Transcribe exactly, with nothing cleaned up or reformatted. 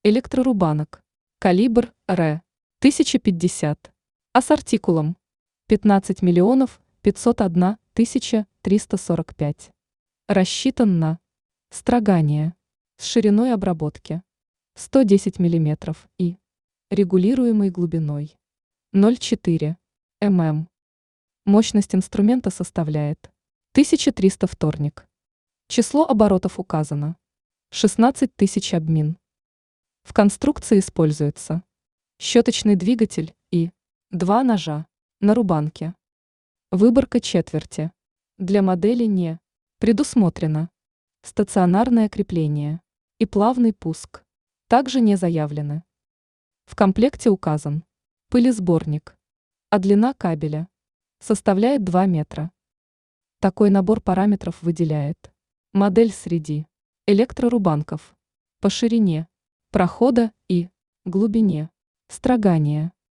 Электрорубанок. Калибр Р тысяча пятьдесят. А с артикулом пятнадцать миллионов пятьсот одна тысяча триста сорок пять. Рассчитан на строгание с шириной обработки сто десять миллиметров и регулируемой глубиной ноль целых четыре десятых мм. Мощность инструмента составляет тысяча триста вторник. Число оборотов указано шестнадцать тысяч обмин. В конструкции используется щеточный двигатель и два ножа на рубанке. Выборка четверти. Для модели не предусмотрено стационарное крепление и плавный пуск. Также не заявлены. В комплекте указан пылесборник, а длина кабеля составляет два метра. Такой набор параметров выделяет модель среди электрорубанков по ширине прохода и глубине строгания.